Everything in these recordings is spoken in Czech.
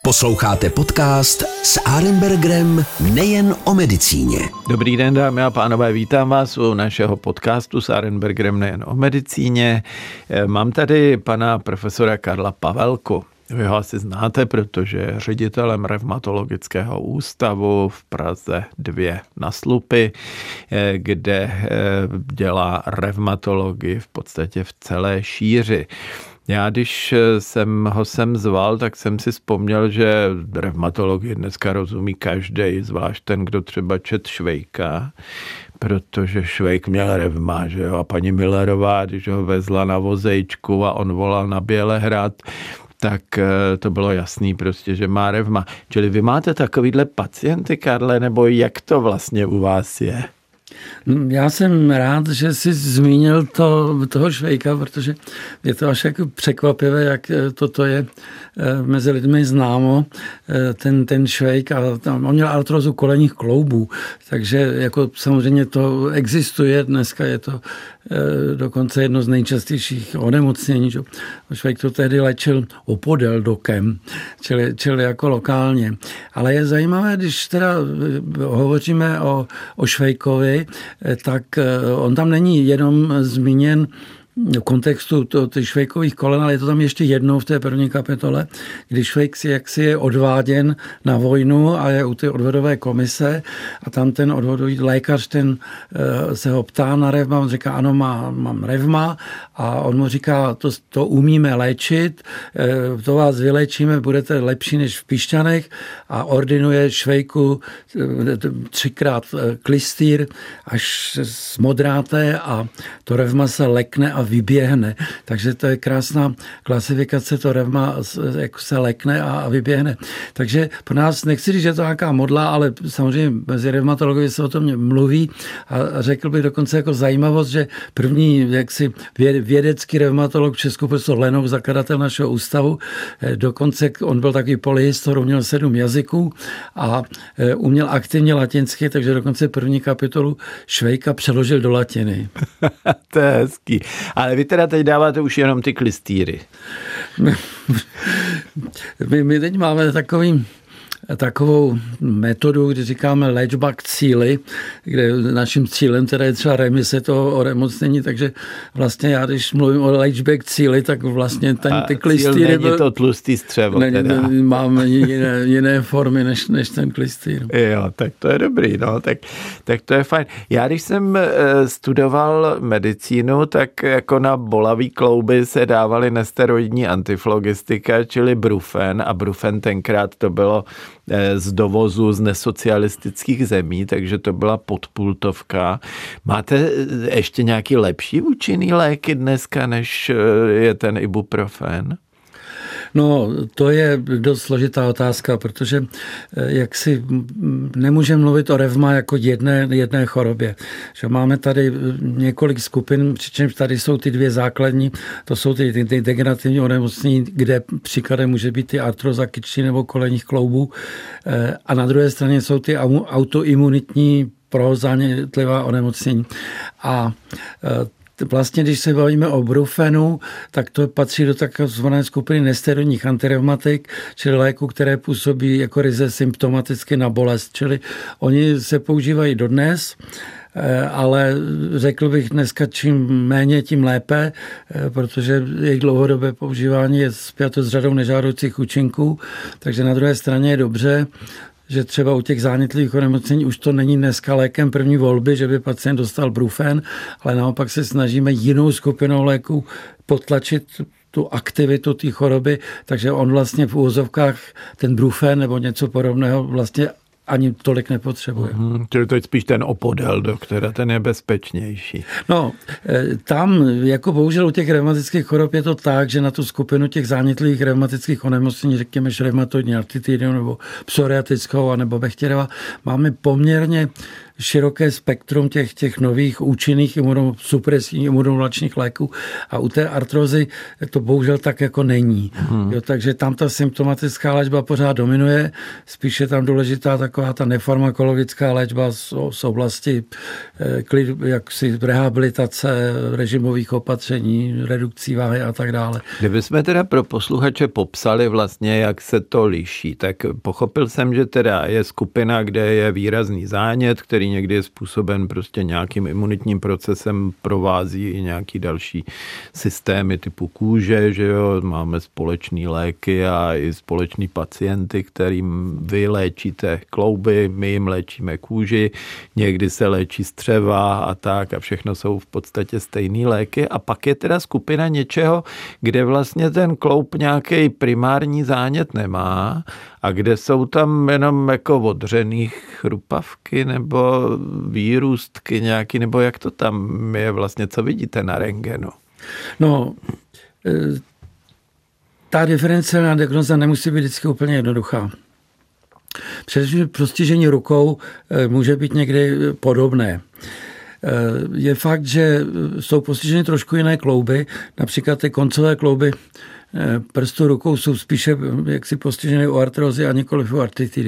Posloucháte podcast s Arenbergerem nejen o medicíně. Dobrý den, dámy a pánové, vítám vás u našeho podcastu s Arenbergerem nejen o medicíně. Mám tady pana profesora Karla Pavelku. Vy ho asi znáte, protože je ředitelem revmatologického ústavu v Praze 2 na Slupy, kde dělá revmatologii v podstatě v celé šíři. Já, když jsem ho sem zval, tak jsem si vzpomněl, že revmatologii dneska rozumí každej, zvlášť ten, kdo třeba čet Švejka, protože Švejk měl revma, že jo, a paní Millerová, když ho vezla na vozejčku a on volal na Bělehrad, tak to bylo jasný prostě, že má revma. Čili vy máte takovýhle pacienty, Karle, nebo jak to vlastně u vás je? Já jsem rád, že jsi zmínil toho Švejka, protože je to až jako překvapivé, jak toto je mezi lidmi známo. Ten Švejk, a on měl artrózu kolenních kloubů, takže jako samozřejmě to existuje. Dneska je to dokonce jedno z nejčastějších onemocnění. Švejk to tehdy léčil opodeldokem, čili jako lokálně. Ale je zajímavé, když teda hovoříme o Švejkovi, tak on tam není jenom zmíněn v kontextu těch Švejkových kolen, ale je to tam ještě jednou v té první kapitole, když Švejk jaksi je odváděn na vojnu a je u té odvodové komise a tam ten odvodový lékař se ho ptá na revma, on říká, ano, mám revma a on mu říká, to umíme léčit, to vás vylečíme, budete lepší než v Pišťanech a ordinuje Švejku 3krát klystýr, až smodráte a to revma se lekne a vyběhne. Takže to je krásná klasifikace, to revma jako se lekne a vyběhne. Takže pro nás, nechci říct, že to nějaká modla, ale samozřejmě mezi revmatology se o tom mluví a řekl bych dokonce jako zajímavost, že první jaksi vědecký revmatolog v Česku, profesor Lenov, zakladatel našeho ústavu, dokonce on byl takový polyhistor, uměl 7 jazyků a uměl aktivně latinsky, takže dokonce první kapitolu Švejka přeložil do latiny. To je hezký. Ale vy teda teď dáváte už jenom ty klystýry. My teď máme takovou metodu, kdy říkáme léčba k cíli, kde naším cílem teda je třeba remise toho onemocnění, takže vlastně já, když mluvím o léčbě k cíli, tak vlastně ty klystýry... Není to tlustý střevo teda. Máme jiné formy než ten klystýr. Jo, tak to je dobrý, no, tak to je fajn. Já, když jsem studoval medicínu, tak jako na bolavý klouby se dávaly nesteroidní antiflogistika, čili Brufen, a Brufen tenkrát to bylo z dovozu z nesocialistických zemí, takže to byla podpultovka. Máte ještě nějaký lepší účinný léky dneska, než je ten ibuprofen? No, to je dost složitá otázka, protože jak si nemůžeme mluvit o revma jako jedné chorobě. Že máme tady několik skupin, přičemž tady jsou ty dvě základní, to jsou ty degenerativní onemocnění, kde příkladem může být ty artróza kyčlí nebo kolenních kloubů. A na druhé straně jsou ty autoimunitní prozánětlivá onemocnění. A vlastně, když se bavíme o Brufenu, tak to patří do takzvané skupiny nesteroidních antirevmatik, čili léků, které působí jako ryze symptomaticky na bolest. Čili oni se používají dodnes, ale řekl bych dneska čím méně, tím lépe, protože jejich dlouhodobé používání je spjato s řadou nežádoucích účinků, takže na druhé straně je dobře, že třeba u těch zánětlivých onemocnění už to není dneska lékem první volby, že by pacient dostal Brufen, ale naopak se snažíme jinou skupinou léků potlačit tu aktivitu té choroby, takže on vlastně v úvozovkách ten Brufen nebo něco podobného vlastně ani tolik nepotřebuje. Čili to je spíš ten opodeldo, která ten je bezpečnější. No, tam jako bohužel u těch revmatických chorob je to tak, že na tu skupinu těch zánětlivých revmatických onemocnění, řekněme revmatoidní artritidu nebo psoriatickou nebo Bechterova, máme poměrně široké spektrum těch nových účinných supresivních imunomodulačních léků a u té artrózy to bohužel tak jako není. Jo, takže tam ta symptomatická léčba pořád dominuje, spíše tam důležitá taková ta nefarmakologická léčba z oblasti jaksi rehabilitace, režimových opatření, redukcí váhy a tak dále. Kdybychom teda pro posluchače popsali vlastně, jak se to liší, tak pochopil jsem, že teda je skupina, kde je výrazný zánět, který někdy je způsoben prostě nějakým imunitním procesem, provází i nějaký další systémy typu kůže, že jo, máme společný léky a i společný pacienty, kterým vy léčíte klouby, my jim léčíme kůži, někdy se léčí střeva a tak a všechno jsou v podstatě stejný léky a pak je teda skupina něčeho, kde vlastně ten kloub nějaký primární zánět nemá a kde jsou tam jenom jako odřený chrupavky nebo výrůstky nějaký, nebo jak to tam je vlastně, co vidíte na rentgenu? No, ta diferenciální diagnóza nemusí být vždycky úplně jednoduchá. Především postižení rukou může být někdy podobné. Je fakt, že jsou postiženy trošku jiné klouby, například ty koncové klouby prstu rukou jsou spíše jaksi postiženy u artrózy a nikoliv u artritidy.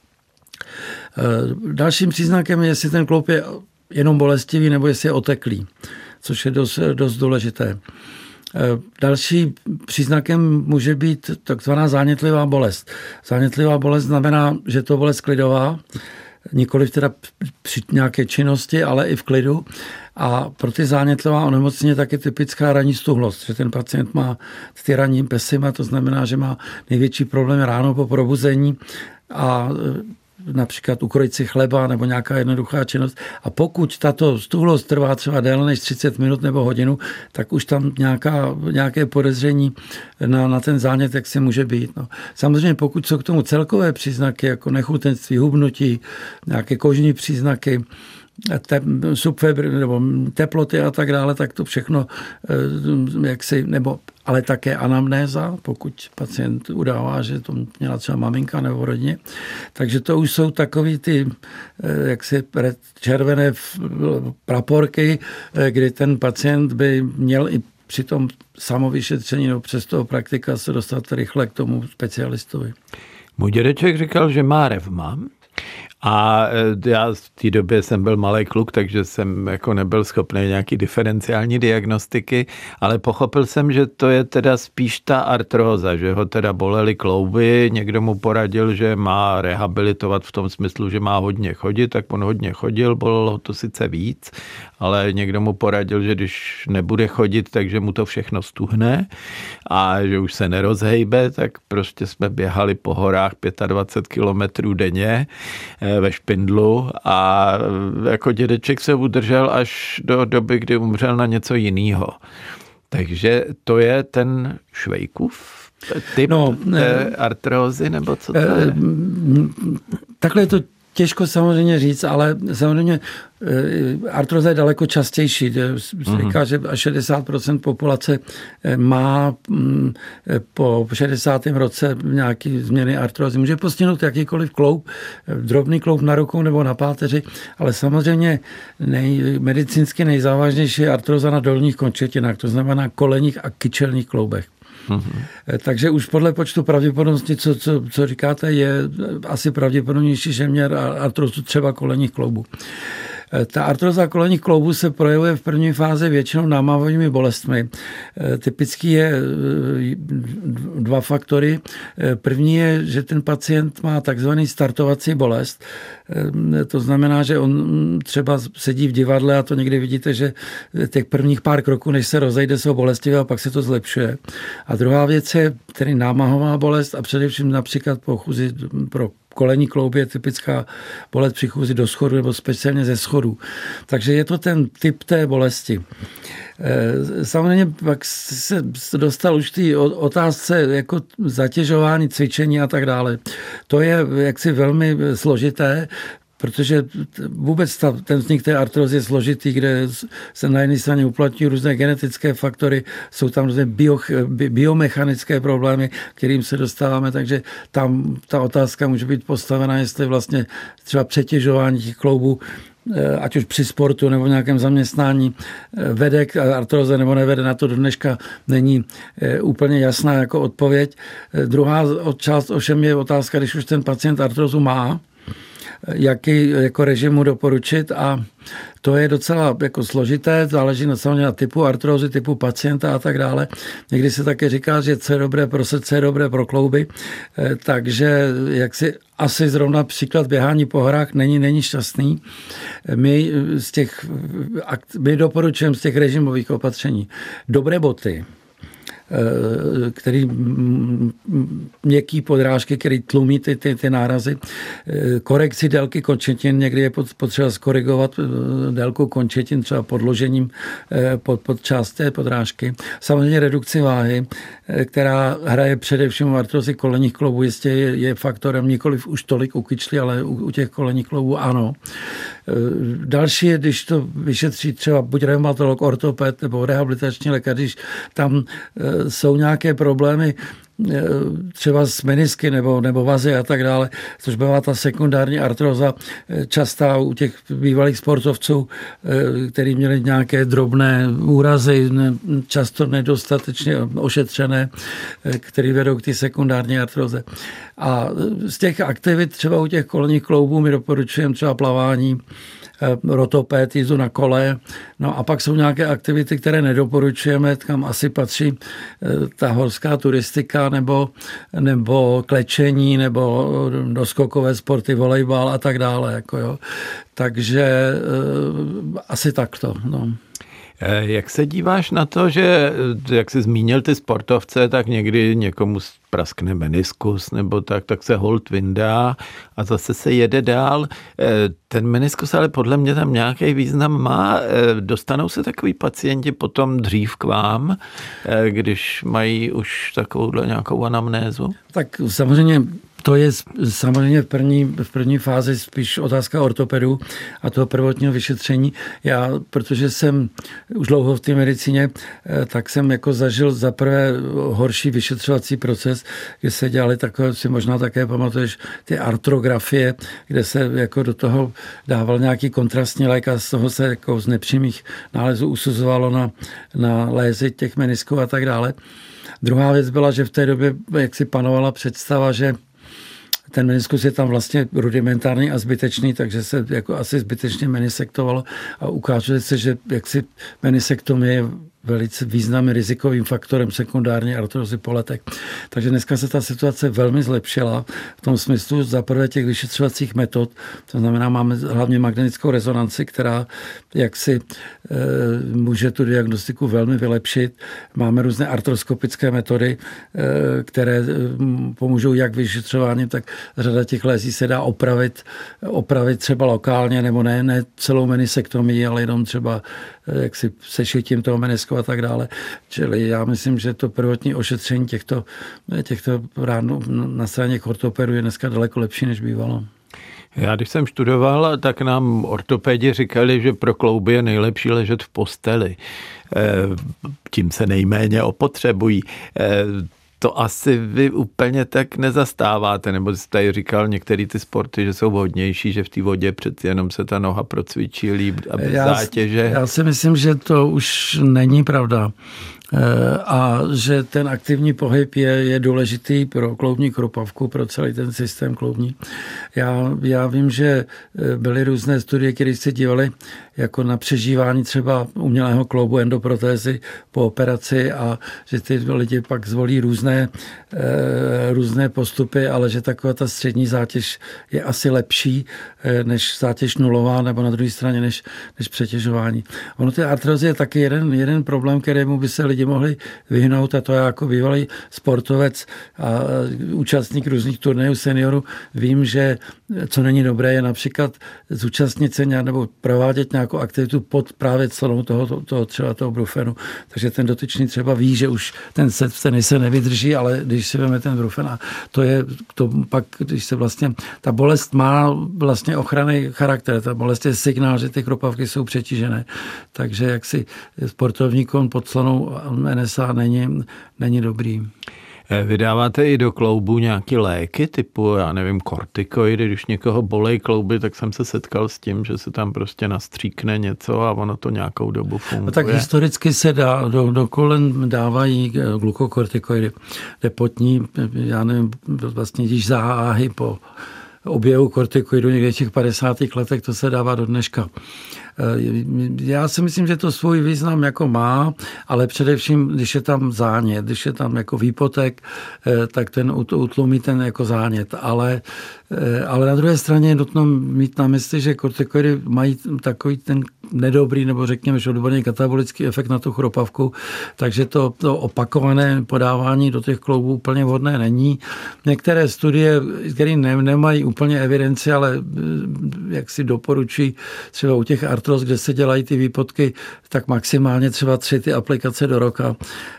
Dalším příznakem je, jestli ten kloub je jenom bolestivý nebo jestli je oteklý, což je dost důležité. Další příznakem může být takzvaná zánětlivá bolest. Zánětlivá bolest znamená, že to bolest klidová, nikoliv teda při nějaké činnosti, ale i v klidu. A pro ty zánětlivá onemocnění je taky typická ranní stuhlost, že ten pacient má ty ranní pesima, to znamená, že má největší problém ráno po probuzení a například ukrojit si chleba nebo nějaká jednoduchá činnost. A pokud tato stuhlost trvá třeba déle než 30 minut nebo hodinu, tak už tam nějaké podezření na ten zánět, jak se může být. No. Samozřejmě pokud jsou k tomu celkové příznaky, jako nechutenství, hubnutí, nějaké kožní příznaky, subfebry nebo teploty a tak dále, tak to všechno ale také anamnéza, pokud pacient udává, že to měla třeba maminka nebo rodině. Takže to už jsou takový ty červené praporky, kdy ten pacient by měl i při tom samovyšetření nebo přes toho praktika se dostat rychle k tomu specialistovi. Můj dědeček říkal, že má revma. A já v té době jsem byl malý kluk, takže jsem jako nebyl schopný nějaký diferenciální diagnostiky, ale pochopil jsem, že to je teda spíš ta artróza, že ho teda bolely klouby, někdo mu poradil, že má rehabilitovat v tom smyslu, že má hodně chodit, tak on hodně chodil, bolelo to sice víc, ale někdo mu poradil, že když nebude chodit, takže mu to všechno stuhne a že už se nerozhejbe, tak prostě jsme běhali po horách 25 kilometrů denně ve špindlu a jako dědeček se udržel až do doby, kdy umřel na něco jiného. Takže to je ten Švejkův typ artrózy, nebo co to je? Takhle je to těžko samozřejmě říct, ale samozřejmě artróza je daleko častější. Říká, že až 60% populace má po 60. roce nějaké změny artrózy. Může postihnout jakýkoliv kloub, drobný kloub na rukou nebo na páteři, ale samozřejmě medicínsky nejzávažnější je artróza na dolních končetinách, to znamená kolenních a kyčelních kloubech. Takže už podle počtu pravděpodobnosti, co říkáte, je asi pravděpodobnější, že měl artrózu třeba kolenních kloubů. Ta artróza kolenních kloubů se projevuje v první fázi většinou námavovými bolestmi. Typický je dva faktory. První je, že ten pacient má takzvaný startovací bolest. To znamená, že on třeba sedí v divadle a to někdy vidíte, že těch prvních pár kroků, než se rozejde, jsou bolestivé a pak se to zlepšuje. A druhá věc je tedy námahová bolest a především například po chůzi pro kolenní klouby je typická bolest při chůzi do schodu nebo speciálně ze schodů. Takže je to ten typ té bolesti. Samozřejmě pak se dostal už té otázce jako zatěžování, cvičení a tak dále. To je jaksi velmi složité, protože vůbec ten vznik té artrózy je složitý, kde se na jedné straně uplatňují různé genetické faktory, jsou tam různé biomechanické problémy, kterým se dostáváme, takže tam ta otázka může být postavena, jestli vlastně třeba přetěžování těch kloubů ať už při sportu nebo v nějakém zaměstnání, vede k artroze nebo nevede, na to do dneška není úplně jasná jako odpověď. Druhá část ovšem je otázka, když už ten pacient artrozu má, jaký jako režimu doporučit, a to je docela jako složité, záleží samozřejmě na typu artrózy, typu pacienta a tak dále. Někdy se také říká, že co je dobré pro srdce, je dobré pro klouby, takže jaksi asi zrovna příklad běhání po horách není šťastný. My doporučujeme z těch režimových opatření dobré boty, který měkký podrážky, který tlumí ty nárazy, korekci délky končetin, někdy je potřeba skorigovat délku končetin třeba podložením pod část té podrážky. Samozřejmě redukci váhy, která hraje především u artrozy kolenních kloubů, jistě je faktorem nikoliv už tolik u kyčlí, ale u těch kolenních kloubů ano. Další je, když to vyšetří třeba buď reumatolog, ortoped nebo rehabilitační lékař, když tam jsou nějaké problémy třeba s menisky nebo vazy a tak dále, což byla ta sekundární artroza častá u těch bývalých sportovců, kteří měli nějaké drobné úrazy, často nedostatečně ošetřené, které vedou k té sekundární artroze. A z těch aktivit třeba u těch kolenních kloubů my doporučujeme třeba plavání, rotoped, jízdu na kole. No a pak jsou nějaké aktivity, které nedoporučujeme, kam asi patří ta horská turistika nebo klečení nebo doskokové sporty, volejbal a tak dále. Jako jo. Takže asi takto. No. Jak se díváš na to, že, jak jsi zmínil ty sportovce, tak někdy někomu praskne meniskus nebo tak se holt vyndá a zase se jede dál. Ten meniskus ale podle mě tam nějaký význam má. Dostanou se takový pacienti potom dřív k vám, když mají už takovouhle nějakou anamnézu? Tak samozřejmě to je samozřejmě v první fázi spíš otázka ortopedů a toho prvotního vyšetření. Já, protože jsem už dlouho v té medicíně, tak jsem jako zažil zaprvé horší vyšetřovací proces, kde se dělali takové, si možná také pamatuješ, ty artrografie, kde se jako do toho dával nějaký kontrastní lék a z toho se jako z nepřímých nálezů usuzovalo na lézy těch menisků a tak dále. Druhá věc byla, že v té době jaksi panovala představa, že ten meniskus je tam vlastně rudimentární a zbytečný, takže se jako asi zbytečně menisektovalo a ukazuje se, že jaksi menisektomie je velice významným rizikovým faktorem sekundární artrozy po letech. Takže dneska se ta situace velmi zlepšila v tom smyslu zaprvé těch vyšetřovacích metod, to znamená, máme hlavně magnetickou rezonanci, která jaksi může tu diagnostiku velmi vylepšit. Máme různé artroskopické metody, které pomůžou jak vyšetřováním, tak řada těch lézí se dá opravit třeba lokálně, nebo ne celou menisektomii, ale jenom třeba jaksi sešitím toho menisku a tak dále. Čili já myslím, že to prvotní ošetření těchto rán na straně ortopedů je dneska daleko lepší, než bývalo. Já když jsem studoval, tak nám ortopedi říkali, že pro klouby je nejlepší ležet v posteli. Tím se nejméně opotřebují. To asi vy úplně tak nezastáváte, nebo jste tady říkal některé ty sporty, že jsou vhodnější, že v té vodě přeci jenom se ta noha procvičí líp a bez zátěže. Já si myslím, že to už není pravda. A že ten aktivní pohyb je důležitý pro kloubní kropavku, pro celý ten systém kloubní. Já vím, že byly různé studie, které se dívaly jako na přežívání třeba umělého kloubu, endoprotézy po operaci a že ty lidi pak zvolí různé postupy, ale že taková ta střední zátěž je asi lepší než zátěž nulová nebo na druhé straně než přetěžování. Ono ty artrozy je taky jeden problém, kterému by se lidi mohli vyhnout, a to já jako bývalý sportovec a účastník různých turnajů seniorů vím, že co není dobré je například zúčastnit se nebo provádět nějakou aktivitu pod právě clonou toho brufenu. Takže ten dotyčný třeba ví, že už ten set v tenise nevydrží, ale když si veme ten brufen a to pak, když se vlastně, ta bolest má vlastně ochranný charakter, ta bolest je signál, že ty kropavky jsou přetížené. Takže jak si sportovníkům pod clonou NSA není dobrý. Vydáváte i do kloubu nějaké léky typu, já nevím, kortikoidy, když někoho bolej klouby, tak jsem se setkal s tím, že se tam prostě nastříkne něco a ono to nějakou dobu funguje. A tak historicky se dá, do kolen dávají glukokortikoidy, depotní, já nevím, vlastně když záhy po objevu kortikoidů někde v těch 50. letech, to se dává do dneška. Já si myslím, že to svůj význam jako má, ale především, když je tam zánět, když je tam jako výpotek, tak ten utlumí ten jako zánět. Ale na druhé straně je nutno mít na mysli, že kortikoidy mají takový ten nedobrý, nebo řekněme, že odborný katabolický efekt na tu chropavku, takže to opakované podávání do těch kloubů úplně vhodné není. Některé studie, které nemají úplně evidenci, ale jak si doporučují třeba u těch artróz, kde se dělají ty výpotky, tak maximálně třeba 3 ty aplikace do roka.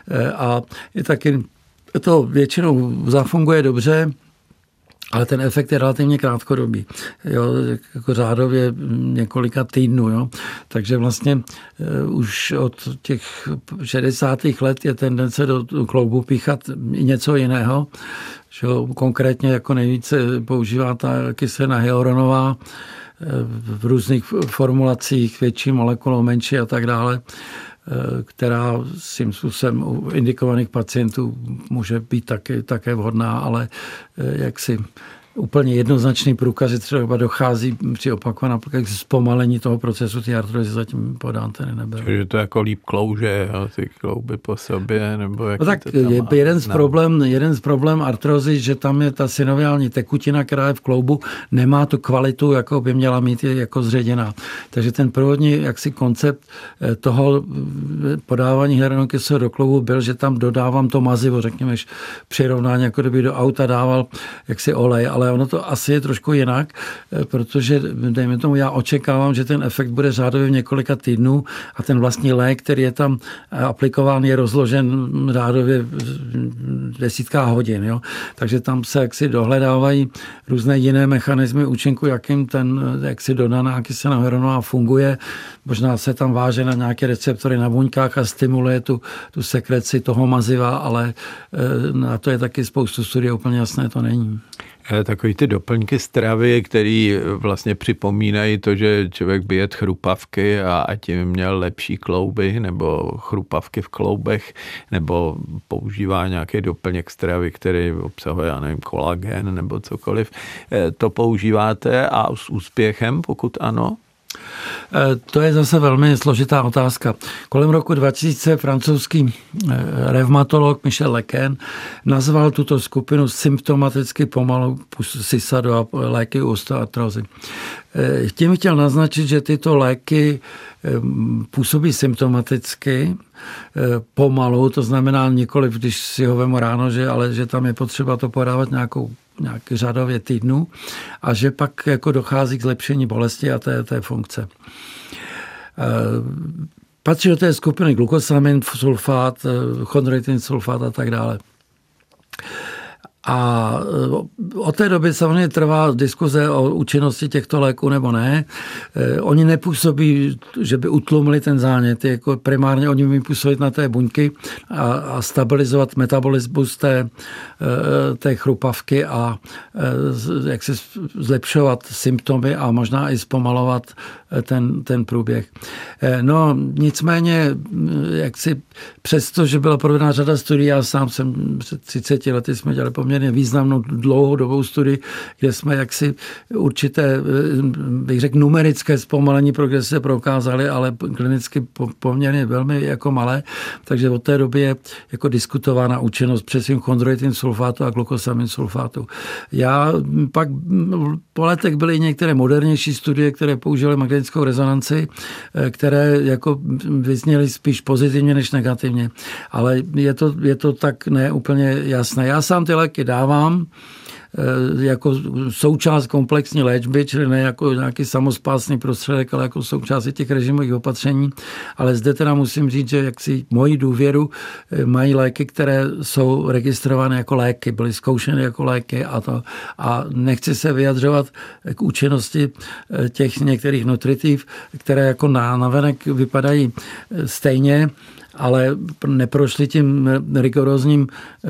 A je taky to většinou zafunguje dobře, ale ten efekt je relativně krátkodobý. Jo, jako řádově několika týdnů. Jo. Takže vlastně už od těch 60. let je tendence do kloubu píchat něco jiného. Že konkrétně jako nejvíce používá ta kyselina hyaluronová v různých formulacích, větší molekulou, menší a tak dále, která svým způsobem u indikovaných pacientů může být také vhodná, ale jaksi úplně jednoznačný průkaz, že třeba dochází při opakovaném zpomalení toho procesu, ty artrozy zatím podán ten nebyl. Takže to jako líp klouže, jo, ty klouby po sobě, nebo jak no tak je jeden z problém artrozy, že tam je ta synoviální tekutina, která je v kloubu, nemá tu kvalitu, jako by měla mít, je jako zředěná. Takže ten průvodní jaksi koncept toho podávání hyaluronkyseliny do kloubu byl, že tam dodávám to mazivo, řekněme, přirovnání, jako kdyby do auta dával jaksi olej, ale ono to asi je trošku jinak, protože, dejme tomu, já očekávám, že ten efekt bude řádově v několika týdnů a ten vlastní lék, který je tam aplikován, je rozložen řádově v desítkách hodin. Jo? Takže tam se jaksi dohledávají různé jiné mechanismy účinku, jakým ten jaksi dodaná kyselina hyaluronová funguje. Možná se tam váže na nějaké receptory na buňkách a stimuluje tu sekreci toho maziva, ale na to je taky spoustu studií, úplně jasné to není. Takový ty doplňky stravy, který vlastně připomínají to, že člověk by jedl chrupavky a tím měl lepší klouby nebo chrupavky v kloubech, nebo používá nějaký doplněk stravy, který obsahuje, já nevím, kolagen nebo cokoliv. To používáte a s úspěchem, pokud ano? To je zase velmi složitá otázka. Kolem roku 2000 francouzský revmatolog Michel Lequin nazval tuto skupinu symptomaticky pomalu SISADO a léky u osteoartrózy. Tím chtěl naznačit, že tyto léky působí symptomaticky pomalu, to znamená nikoliv, když si ho vemu ráno, ale že tam je potřeba to podávat nějaký řádově týdnů a že pak jako dochází k zlepšení bolesti a té funkce. Patří do té skupiny glukosamin, sulfát, chondroitin sulfát a tak dále. A od té doby samozřejmě trvá diskuze o účinnosti těchto léků nebo ne. Oni nepůsobí, že by utlumili ten zánět. Jako primárně oni by působit na té buňky a stabilizovat metabolismus té chrupavky a jak se zlepšovat symptomy a možná i zpomalovat ten průběh. No nicméně, jak si přesto, že byla provedena řada studií, já sám jsem před 30 lety jsme dělali poměrně významnou dlouhodobou studii, kde jsme jaksi určité, bych řekl, numerické zpomalení progrese prokázaly, ale klinicky poměrně velmi jako malé, takže od té doby je jako diskutována účinnost především chondroitin sulfátu a glukosamin sulfátu. Já pak po letech byly i některé modernější studie, které používaly magnetickou rezonanci, které jako vyzněly spíš pozitivně než negativně, ale je to tak ne úplně jasné. Já sám ty léky dávám jako součást komplexní léčby, čili ne jako nějaký samospásný prostředek, ale jako součást těch režimových opatření. Ale zde teda musím říct, že jaksi moji důvěru mají léky, které jsou registrované jako léky, byly zkoušeny jako léky a nechci se vyjadřovat k účinnosti těch některých nutritiv, které jako navenek vypadají stejně, ale neprošli tím rigorózním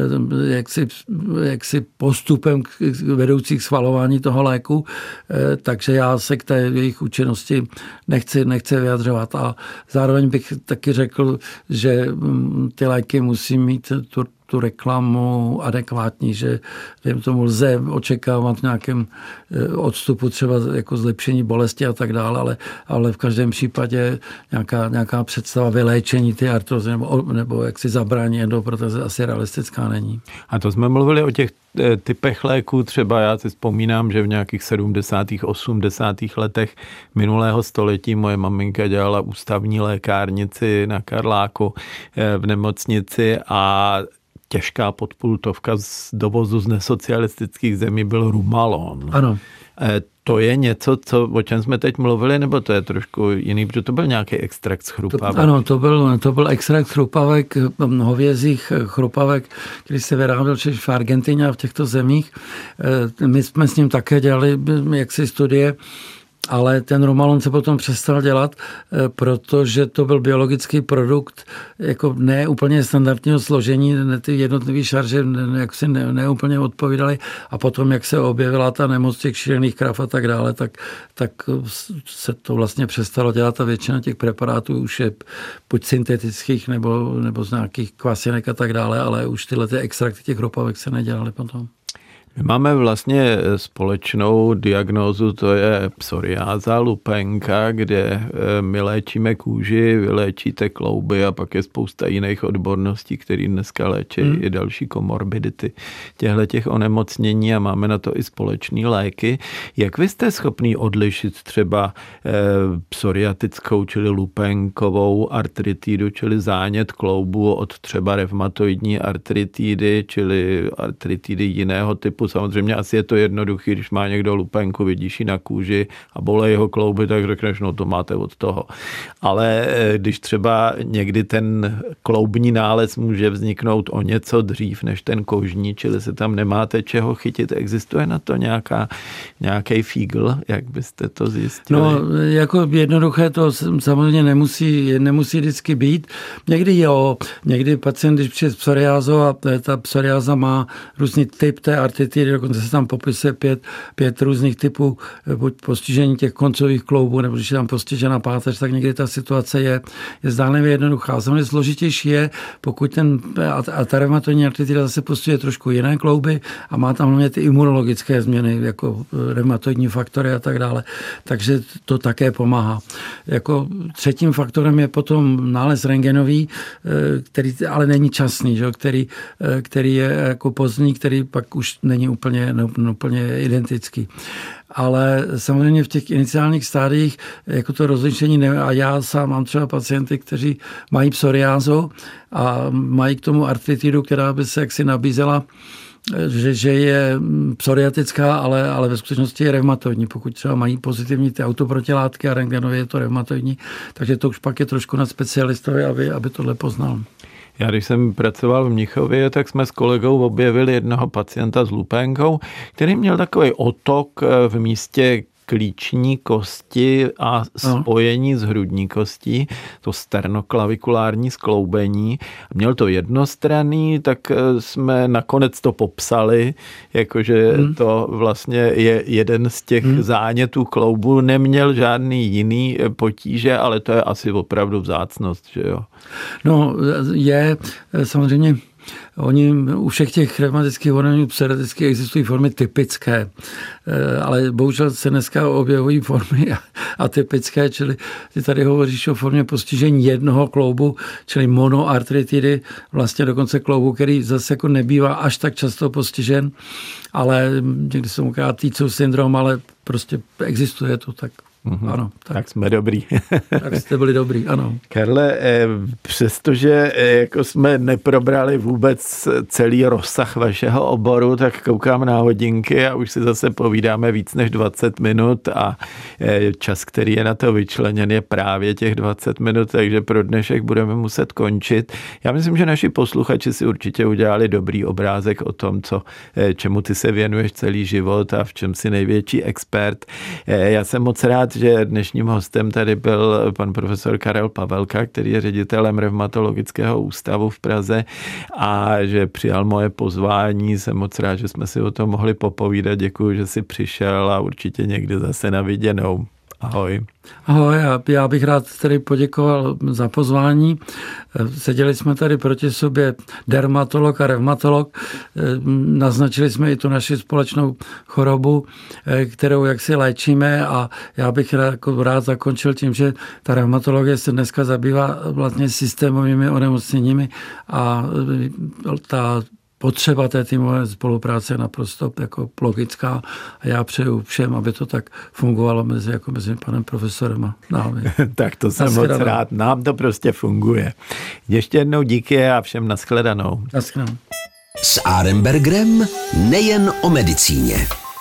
jaksi postupem vedoucí k schvalování toho léku, takže já se k té jejich účinnosti nechci vyjadřovat. A zároveň bych taky řekl, že ty léky musí mít tu reklamu adekvátní, že tomu lze očekávat nějakém odstupu třeba jako zlepšení bolesti a tak dále, ale v každém případě nějaká představa vyléčení ty artrozy nebo jak si zabrání endoprotéze asi realistická není. A to jsme mluvili o těch typech léků, třeba já si vzpomínám, že v nějakých 70. 80. letech minulého století moje maminka dělala ústavní lékárnici na Karláku v nemocnici a těžká podpultovka z dovozu z nesocialistických zemí byl Rumalon. Ano. To je něco, o čem jsme teď mluvili, nebo to je trošku jiný, protože to byl nějaký extrakt z chrupavek? Ano, to byl extrakt chrupavek, hovězích chrupavek, který se vyráběl v Argentině a v těchto zemích. My jsme s ním také dělali jaksi studie, ale ten Rumalon se potom přestal dělat, protože to byl biologický produkt jako ne úplně standardního složení, ty jednotlivé šarže jak si neúplně odpovídaly a potom, jak se objevila ta nemoc těch šílených krav a tak dále, tak se to vlastně přestalo dělat a většina těch preparátů už je buď syntetických nebo z nějakých kvasinek a tak dále, ale už tyhle ty extrakty těch chrupavek se nedělaly potom. My máme vlastně společnou diagnózu, to je psoriáza, lupenka, kde my léčíme kůži, vy léčíte klouby a pak je spousta jiných odborností, které dneska léčí i další komorbidity těch onemocnění a máme na to i společné léky. Jak vy jste schopný odlišit třeba psoriatickou, čili lupenkovou artritidu, čili zánět kloubu od třeba revmatoidní artritidy, čili artritidy jiného typu? Samozřejmě asi je to jednoduchý, když má někdo lupenku, vidíš ji na kůži a bolej jeho klouby, tak řekneš, no to máte od toho. Ale když třeba někdy ten kloubní nález může vzniknout o něco dřív než ten kožní, čili se tam nemáte čeho chytit, existuje na to nějaký fígl, jak byste to zjistili? No, jako jednoduché to samozřejmě nemusí vždycky být. Někdy jo, někdy pacient, když přijde s psoriázou a ta psoriáza má různý typ té artritidy, dokonce se tam popisuje 5 různých typů buď postižení těch koncových kloubů, nebo když je tam postižena páteř, tak někdy ta situace je zdánlivě jednoduchá. Samozřejmě složitější je, pokud ta revmatoidní artritida zase postihuje trošku jiné klouby a má tam hlavně ty imunologické změny, jako revmatoidní faktory a tak dále. Takže to také pomáhá. Jako třetím faktorem je potom nález rentgenový, který ale není časný, že? Který je jako pozdní, který pak už není úplně identický. Ale samozřejmě v těch iniciálních stádiích jako to rozlišení a já sám mám třeba pacienty, kteří mají psoriázu a mají k tomu artritidu, která by se jaksi nabízela, že je psoriatická, ale ve skutečnosti je revmatoidní. Pokud třeba mají pozitivní ty autoprotilátky a rentgenově je to revmatoidní, takže to už pak je trošku na specialistovi, aby tohle poznal. Já když jsem pracoval v Mnichově, tak jsme s kolegou objevili jednoho pacienta s lupenkou, který měl takový otok v místě klíční kosti a spojení s hrudní kostí, to sternoklavikulární skloubení. Měl to jednostranný, tak jsme nakonec to popsali, jakože to vlastně je jeden z těch zánětů kloubu. Neměl žádný jiný potíže, ale to je asi opravdu vzácnost, že jo? No, je samozřejmě. U všech těch revmatických onemocnění psoriatických existují formy typické, ale bohužel se dneska objevují formy atypické, čili ty tady hovoříš o formě postižení jednoho kloubu, čili monoartritidy, vlastně dokonce kloubu, který zase jako nebývá až tak často postižen, ale někdy se mu říká Týcův syndrom, ale prostě existuje to tak. Ano, tak jsme dobrý. Tak jste byli dobrý, ano. Karle, přestože jako jsme neprobrali vůbec celý rozsah vašeho oboru, tak koukám na hodinky a už si zase povídáme víc než 20 minut a čas, který je na to vyčleněn, je právě těch 20 minut, takže pro dnešek budeme muset končit. Já myslím, že naši posluchači si určitě udělali dobrý obrázek o tom, čemu ty se věnuješ celý život a v čem jsi největší expert. Já jsem moc rád, rád, že dnešním hostem tady byl pan profesor Karel Pavelka, který je ředitelem Revmatologického ústavu v Praze a že přijal moje pozvání. Jsem moc rád, že jsme si o tom mohli popovídat. Děkuji, že jsi přišel a určitě někdy zase na viděnou. Ahoj. Ahoj, já bych rád tedy poděkoval za pozvání. Seděli jsme tady proti sobě dermatolog a revmatolog. Naznačili jsme i tu naši společnou chorobu, kterou jaksi léčíme a já bych rád zakončil tím, že ta revmatologie se dneska zabývá vlastně systémovými onemocněními a ta potřeba té týmové spolupráce je naprosto jako logická a já přeju všem, aby to tak fungovalo mezi panem profesorem a námi. Tak to jsem moc rád. Nám to prostě funguje. Ještě jednou díky a všem nashledanou. Nashledanou. S Arenbergerem nejen o medicíně.